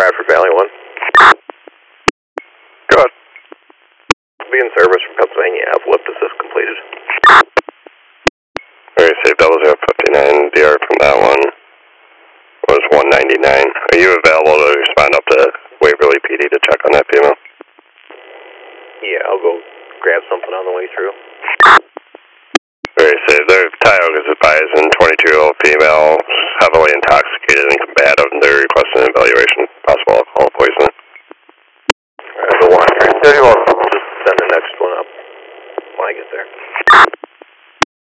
Bradford Valley 1. Go ahead. Be in service from Pennsylvania Ave. Lift assist completed. Very safe, 0059, DR from that one was 199. Are you available to respond up to Waverly PD to check on that female? Yeah, I'll go grab something on the way through. Very safe. Their Tioga is advised in 22-year-old female, heavily intoxicated and combative, and they're requesting an evaluation, possible alcohol poisoning.